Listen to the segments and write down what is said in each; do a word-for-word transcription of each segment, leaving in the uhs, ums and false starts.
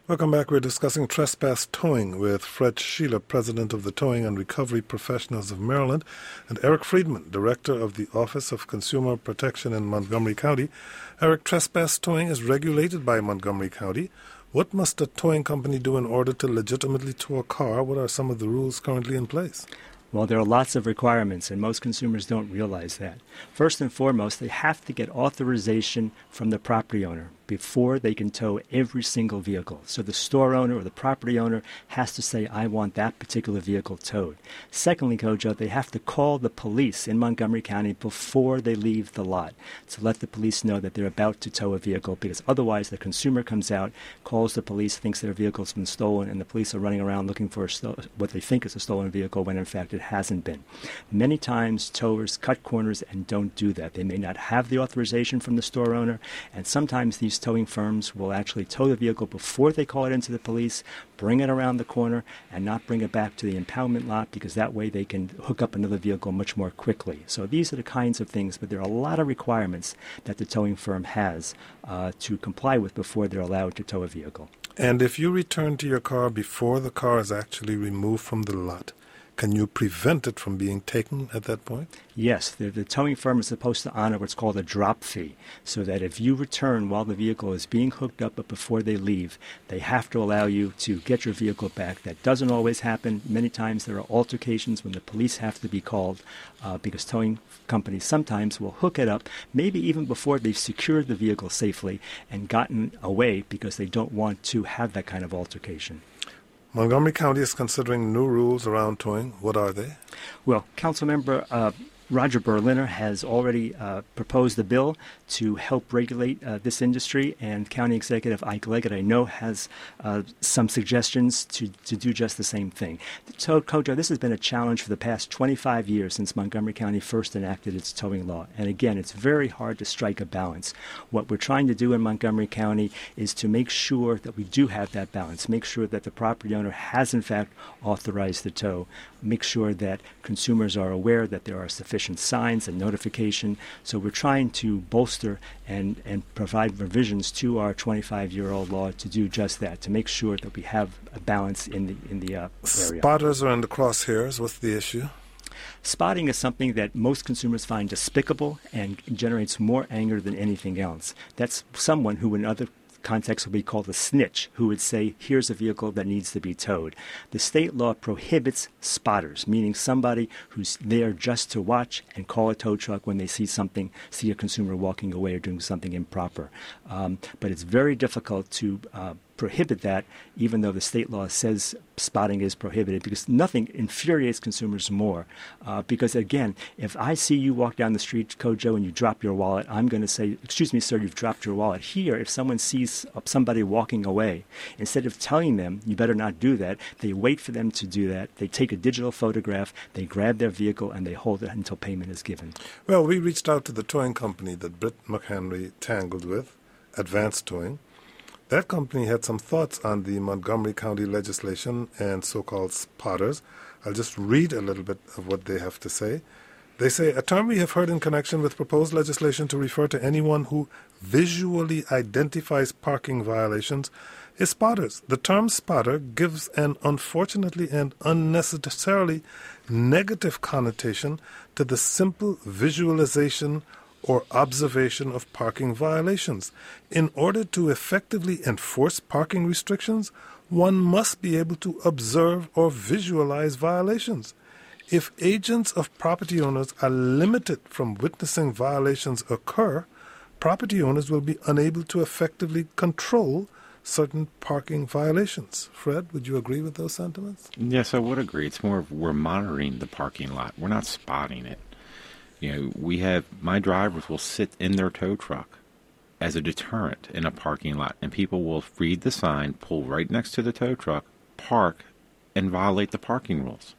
Welcome back. We're discussing trespass towing with Fred Sheila, President of the Towing and Recovery Professionals of Maryland, and Eric Friedman, Director of the Office of Consumer Protection in Montgomery County. Eric, trespass towing is regulated by Montgomery County. What must a towing company do in order to legitimately tow a car? What are some of the rules currently in place? Well, there are lots of requirements, and most consumers don't realize that. First and foremost, they have to get authorization from the property owner before they can tow every single vehicle. So the store owner or the property owner has to say, I want that particular vehicle towed. Secondly, Kojo, they have to call the police in Montgomery County before they leave the lot to let the police know that they're about to tow a vehicle, because otherwise the consumer comes out, calls the police, thinks their vehicle's been stolen, and the police are running around looking for a sto- what they think is a stolen vehicle when in fact it hasn't been. Many times towers cut corners and don't do that. They may not have the authorization from the store owner, and sometimes these towing firms will actually tow the vehicle before they call it into the police, bring it around the corner, and not bring it back to the impoundment lot, because that way they can hook up another vehicle much more quickly. So these are the kinds of things, but there are a lot of requirements that the towing firm has uh, to comply with before they're allowed to tow a vehicle. And if you return to your car before the car is actually removed from the lot, can you prevent it from being taken at that point? Yes, the, the towing firm is supposed to honor what's called a drop fee, so that if you return while the vehicle is being hooked up but before they leave, they have to allow you to get your vehicle back. That doesn't always happen. Many times there are altercations when the police have to be called uh, because towing companies sometimes will hook it up, maybe even before they've secured the vehicle safely and gotten away, because they don't want to have that kind of altercation. Montgomery County is considering new rules around towing. What are they? Well, Councilmember uh, Roger Berliner has already uh, proposed a bill to help regulate uh, this industry, and County Executive Ike Leggett, I know, has uh, some suggestions to, to do just the same thing. So, Kojo, this has been a challenge for the past twenty-five years since Montgomery County first enacted its towing law. And again, it's very hard to strike a balance. What we're trying to do in Montgomery County is to make sure that we do have that balance, make sure that the property owner has, in fact, authorized the tow, make sure that consumers are aware that there are sufficient signs and notification. So we're trying to bolster and, and provide revisions to our twenty-five-year-old law to do just that, to make sure that we have a balance in the in the uh, area. Spotters are in the crosshairs. What's the issue? Spotting is something that most consumers find despicable and generates more anger than anything else. That's someone who in other context would be called a snitch, who would say, here's a vehicle that needs to be towed. The state law prohibits spotters, meaning somebody who's there just to watch and call a tow truck when they see something, see a consumer walking away or doing something improper. Um, but it's very difficult to uh, prohibit that, even though the state law says spotting is prohibited, because nothing infuriates consumers more. Uh, because, again, if I see you walk down the street, Kojo, and you drop your wallet, I'm going to say, excuse me, sir, you've dropped your wallet. Here, if someone sees somebody walking away, instead of telling them, you better not do that, they wait for them to do that. They take a digital photograph, they grab their vehicle, and they hold it until payment is given. Well, we reached out to the towing company that Britt McHenry tangled with, Advanced Towing. That company had some thoughts on the Montgomery County legislation and so-called spotters. I'll just read a little bit of what they have to say. They say, a term we have heard in connection with proposed legislation to refer to anyone who visually identifies parking violations is spotters. The term spotter gives an unfortunately and unnecessarily negative connotation to the simple visualization or observation of parking violations. In order to effectively enforce parking restrictions, one must be able to observe or visualize violations. If agents of property owners are limited from witnessing violations occur, property owners will be unable to effectively control certain parking violations. Fred, would you agree with those sentiments? Yes, I would agree. It's more of we're monitoring the parking lot. We're not spotting it. You know, we have, my drivers will sit in their tow truck as a deterrent in a parking lot, and people will read the sign, pull right next to the tow truck, park, and violate the parking rules.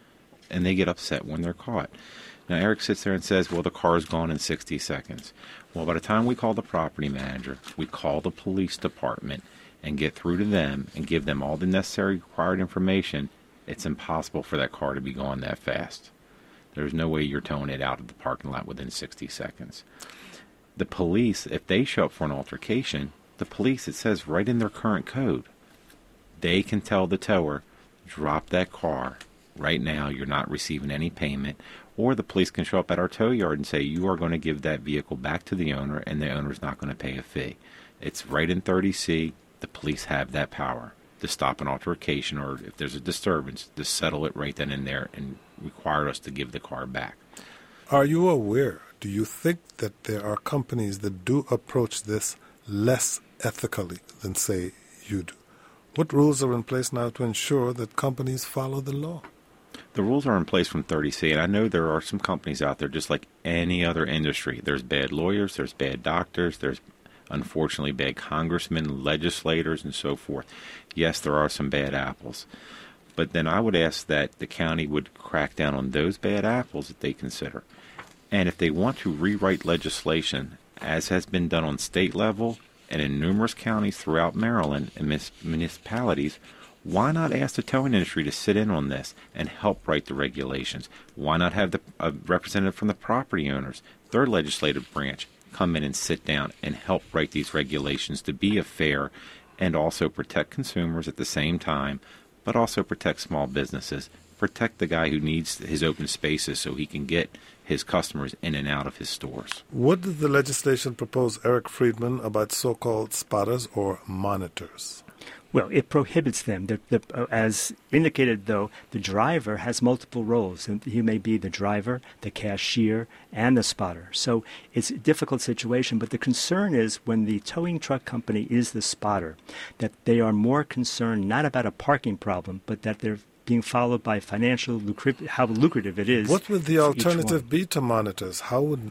And they get upset when they're caught. Now, Eric sits there and says, well, the car's gone in sixty seconds. Well, by the time we call the property manager, we call the police department and get through to them and give them all the necessary required information, it's impossible for that car to be gone that fast. There's no way you're towing it out of the parking lot within sixty seconds. The police, if they show up for an altercation, the police, it says right in their current code, they can tell the tower, drop that car. Right now, you're not receiving any payment. Or the police can show up at our tow yard and say, you are going to give that vehicle back to the owner, and the owner's not going to pay a fee. It's right in thirty C. The police have that power to stop an altercation, or if there's a disturbance, to settle it right then and there and require us to give the car back. Are you aware, do you think that there are companies that do approach this less ethically than, say, you do? What rules are in place now to ensure that companies follow the law? The rules are in place from thirty C, and I know there are some companies out there just like any other industry. There's bad lawyers, there's bad doctors, there's unfortunately bad congressmen, legislators, and so forth. Yes, there are some bad apples. But then I would ask that the county would crack down on those bad apples that they consider. And if they want to rewrite legislation, as has been done on state level and in numerous counties throughout Maryland and municipalities, why not ask the towing industry to sit in on this and help write the regulations? Why not have the a representative from the property owners, their legislative branch, come in and sit down and help write these regulations to be a fair and also protect consumers at the same time, but also protect small businesses, protect the guy who needs his open spaces so he can get his customers in and out of his stores. What did the legislation propose, Eric Friedman, about so-called spotters or monitors? Well, it prohibits them. The, the, uh, as indicated, though, the driver has multiple roles. And he may be the driver, the cashier, and the spotter. So it's a difficult situation. But the concern is when the towing truck company is the spotter, that they are more concerned not about a parking problem, but that they're being followed by financial, lucrative, how lucrative it is. What would the alternative be to monitors? How would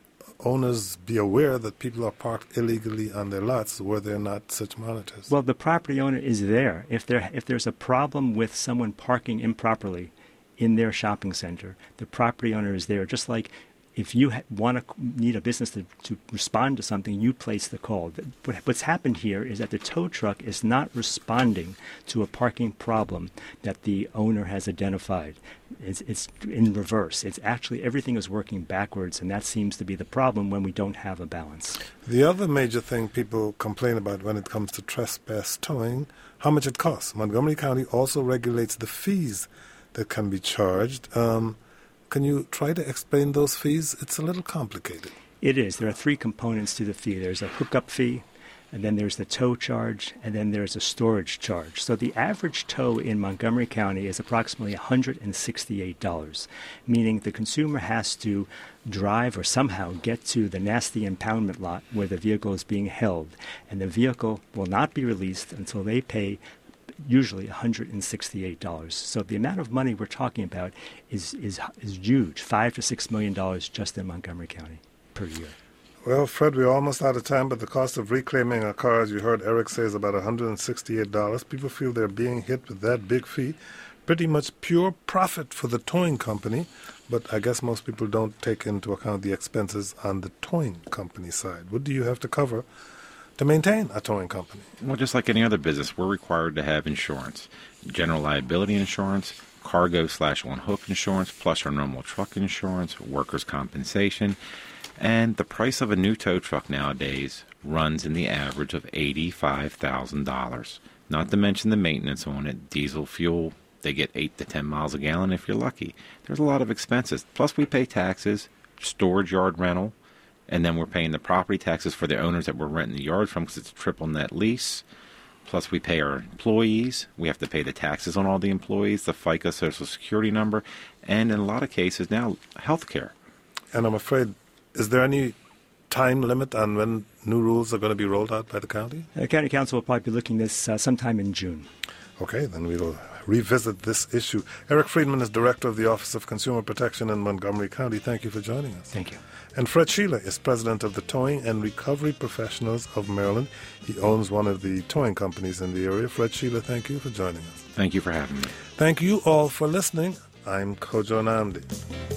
owners be aware that people are parked illegally on their lots where there are not such monitors? Well, the property owner is there. If there if there's a problem with someone parking improperly in their shopping center, the property owner is there. Just like if you ha- want to need a business to, to respond to something, you place the call. What, what's happened here is that the tow truck is not responding to a parking problem that the owner has identified. It's, it's in reverse. It's actually everything is working backwards, and that seems to be the problem when we don't have a balance. The other major thing people complain about when it comes to trespass towing, how much it costs. Montgomery County also regulates the fees that can be charged. Um, Can you try to explain those fees? It's a little complicated. It is. There are three components to the fee. There's a hookup fee, and then there's the tow charge, and then there's a storage charge. So the average tow in Montgomery County is approximately one hundred sixty-eight dollars, meaning the consumer has to drive or somehow get to the nasty impoundment lot where the vehicle is being held, and the vehicle will not be released until they pay usually one hundred sixty-eight dollars. So the amount of money we're talking about is is is huge, five to six million dollars just in Montgomery County per year. Well, Fred, we're almost out of time, but the cost of reclaiming a car, as you heard Eric say, is about one hundred sixty-eight dollars. People feel they're being hit with that big fee. Pretty much pure profit for the towing company, but I guess most people don't take into account the expenses on the towing company side. What do you have to cover to maintain a towing company? Well, just like any other business, we're required to have insurance, general liability insurance, cargo slash on-hook insurance, plus our normal truck insurance, workers' compensation. And the price of a new tow truck nowadays runs in the average of eighty-five thousand dollars. Not to mention the maintenance on it, diesel fuel. They get eight to ten miles a gallon if you're lucky. There's a lot of expenses. Plus we pay taxes, storage yard rental, and then we're paying the property taxes for the owners that we're renting the yards from because it's a triple net lease. Plus we pay our employees. We have to pay the taxes on all the employees, the FICA Social Security number, and in a lot of cases now, health care. And I'm afraid, is there any time limit on when new rules are going to be rolled out by the county? The County Council will probably be looking at this uh, sometime in June. Okay, then we will revisit this issue. Eric Friedman is Director of the Office of Consumer Protection in Montgomery County. Thank you for joining us. Thank you. And Fred Sheila is President of the Towing and Recovery Professionals of Maryland. He owns one of the towing companies in the area. Fred Sheila, thank you for joining us. Thank you for having me. Thank you all for listening. I'm Kojo Nnamdi.